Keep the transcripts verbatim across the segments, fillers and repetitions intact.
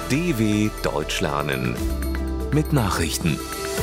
D W Deutsch lernen mit Nachrichten.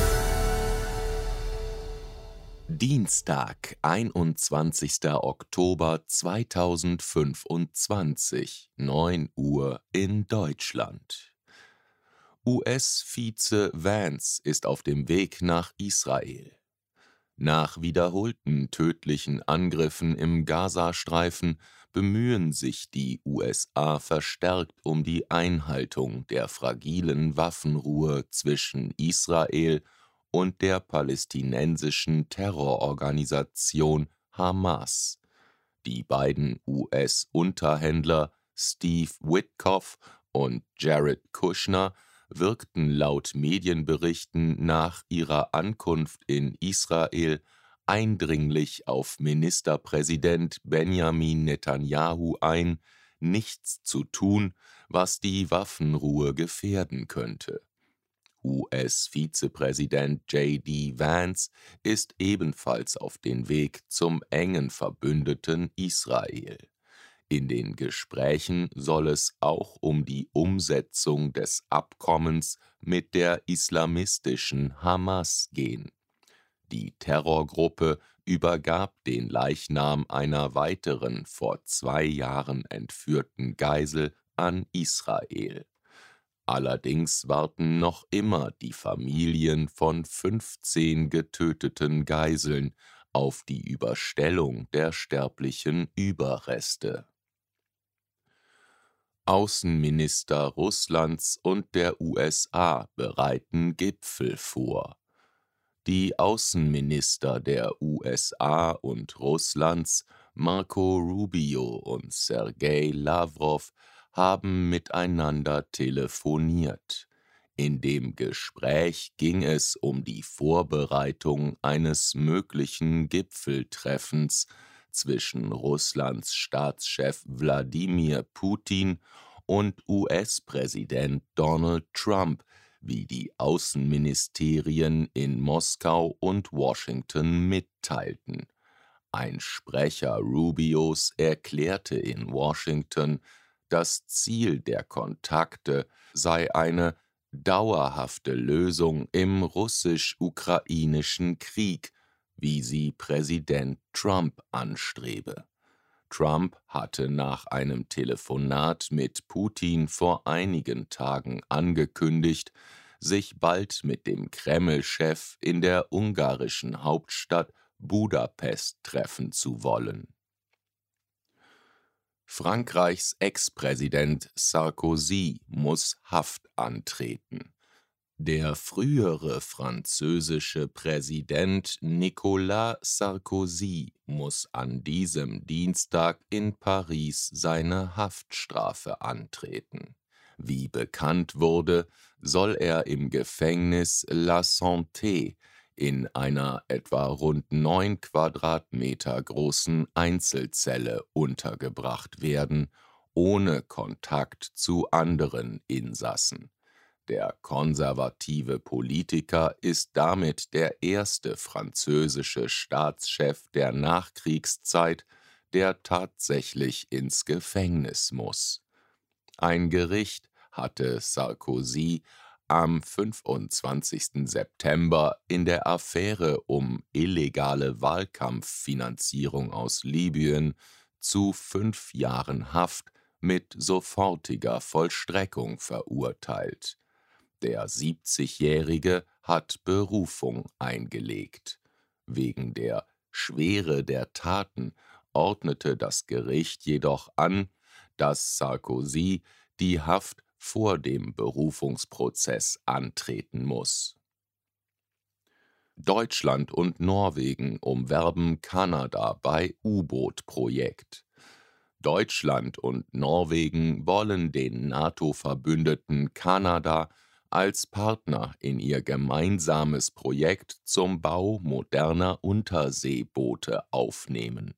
Dienstag, einundzwanzigster Oktober zweitausendfünfundzwanzig, neun Uhr in Deutschland. U S-Vize Vance ist auf dem Weg nach Israel. Nach wiederholten tödlichen Angriffen im Gazastreifen bemühen sich die U S A verstärkt um die Einhaltung der fragilen Waffenruhe zwischen Israel und der palästinensischen Terrororganisation Hamas. Die beiden U S-Unterhändler Steve Witkoff und Jared Kushner wirkten laut Medienberichten nach ihrer Ankunft in Israel eindringlich auf Ministerpräsident Benjamin Netanyahu ein, nichts zu tun, was die Waffenruhe gefährden könnte. U S-Vizepräsident J D Vance ist ebenfalls auf den Weg zum engen Verbündeten Israel. In den Gesprächen soll es auch um die Umsetzung des Abkommens mit der islamistischen Hamas gehen. Die Terrorgruppe übergab den Leichnam einer weiteren vor zwei Jahren entführten Geisel an Israel. Allerdings warten noch immer die Familien von fünfzehn getöteten Geiseln auf die Überstellung der sterblichen Überreste. Außenminister Russlands und der U S A bereiten Gipfel vor. Die Außenminister der U S A und Russlands, Marco Rubio und Sergei Lavrov, haben miteinander telefoniert. In dem Gespräch ging es um die Vorbereitung eines möglichen Gipfeltreffens zwischen Russlands Staatschef Wladimir Putin und U S-Präsident Donald Trump, wie die Außenministerien in Moskau und Washington mitteilten. Ein Sprecher Rubios erklärte in Washington, das Ziel der Kontakte sei eine dauerhafte Lösung im russisch-ukrainischen Krieg, wie sie Präsident Trump anstrebe. Trump hatte nach einem Telefonat mit Putin vor einigen Tagen angekündigt, sich bald mit dem Kreml-Chef in der ungarischen Hauptstadt Budapest treffen zu wollen. Frankreichs Ex-Präsident Sarkozy muss Haft antreten. Der frühere französische Präsident Nicolas Sarkozy muss an diesem Dienstag in Paris seine Haftstrafe antreten. Wie bekannt wurde, soll er im Gefängnis La Santé in einer etwa rund neun Quadratmeter großen Einzelzelle untergebracht werden, ohne Kontakt zu anderen Insassen. Der konservative Politiker ist damit der erste französische Staatschef der Nachkriegszeit, der tatsächlich ins Gefängnis muss. Ein Gericht hatte Sarkozy am fünfundzwanzigsten September in der Affäre um illegale Wahlkampffinanzierung aus Libyen zu fünf Jahren Haft mit sofortiger Vollstreckung verurteilt. Der siebzigjährige hat Berufung eingelegt. Wegen der Schwere der Taten ordnete das Gericht jedoch an, dass Sarkozy die Haft vor dem Berufungsprozess antreten muss. Deutschland und Norwegen umwerben Kanada bei U-Boot-Projekt. Deutschland und Norwegen wollen den NATO-Verbündeten Kanada als Partner in ihr gemeinsames Projekt zum Bau moderner Unterseeboote aufnehmen.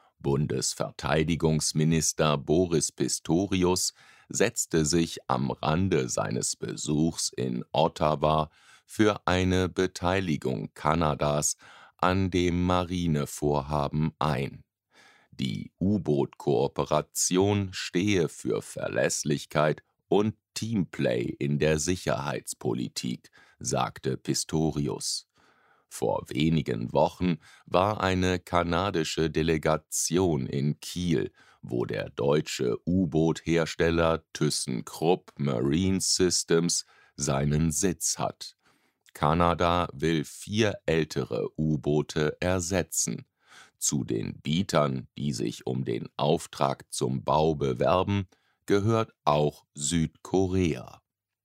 Bundesverteidigungsminister Boris Pistorius setzte sich am Rande seines Besuchs in Ottawa für eine Beteiligung Kanadas an dem Marinevorhaben ein. Die U-Boot-Kooperation stehe für Verlässlichkeit und Teamplay in der Sicherheitspolitik, sagte Pistorius. Vor wenigen Wochen war eine kanadische Delegation in Kiel, wo der deutsche U-Boot-Hersteller ThyssenKrupp Marine Systems seinen Sitz hat. Kanada will vier ältere U-Boote ersetzen. Zu den Bietern, die sich um den Auftrag zum Bau bewerben, gehört auch Südkorea.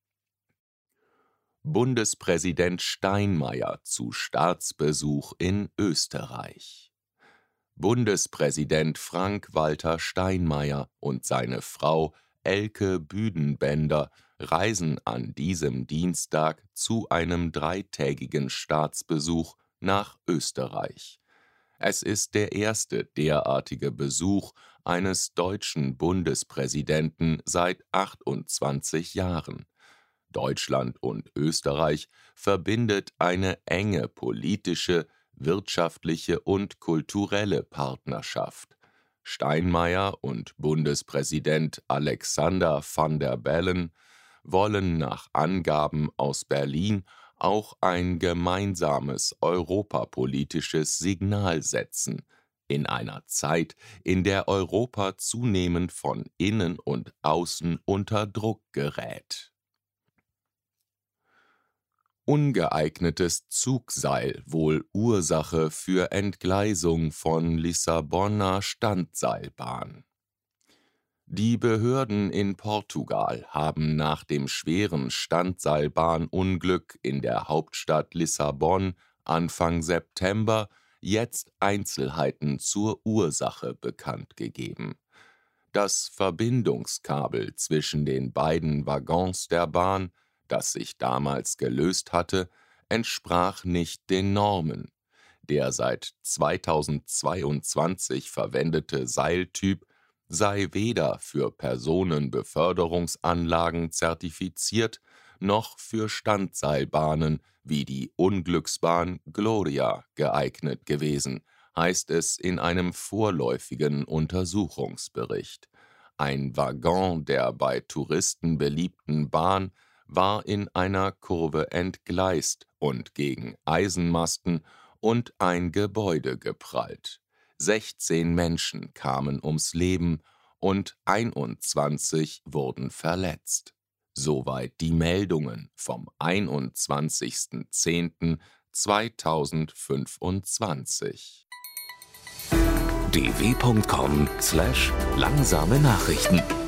Bundespräsident Steinmeier zu Staatsbesuch in Österreich. Bundespräsident Frank-Walter Steinmeier und seine Frau Elke Büdenbender reisen an diesem Dienstag zu einem dreitägigen Staatsbesuch nach Österreich. Es ist der erste derartige Besuch eines deutschen Bundespräsidenten seit achtundzwanzig Jahren. Deutschland und Österreich verbindet eine enge politische, wirtschaftliche und kulturelle Partnerschaft. Steinmeier und Bundespräsident Alexander Van der Bellen wollen nach Angaben aus Berlin auch ein gemeinsames europapolitisches Signal setzen, in einer Zeit, in der Europa zunehmend von innen und außen unter Druck gerät. Ungeeignetes Zugseil wohl Ursache für Entgleisung von Lissabonner Standseilbahn. Die Behörden in Portugal haben nach dem schweren Standseilbahnunglück in der Hauptstadt Lissabon Anfang September jetzt Einzelheiten zur Ursache bekannt gegeben. Das Verbindungskabel zwischen den beiden Waggons der Bahn, das sich damals gelöst hatte, entsprach nicht den Normen. Der seit zweitausendzweiundzwanzig verwendete Seiltyp sei weder für Personenbeförderungsanlagen zertifiziert, noch für Standseilbahnen wie die Unglücksbahn Gloria geeignet gewesen, heißt es in einem vorläufigen Untersuchungsbericht. Ein Waggon der bei Touristen beliebten Bahn war in einer Kurve entgleist und gegen Eisenmasten und ein Gebäude geprallt. sechzehn Menschen kamen ums Leben und einundzwanzig wurden verletzt. Soweit die Meldungen vom einundzwanzigsten zehnten zweitausendfünfundzwanzig. d w punkt com slash langsame Nachrichten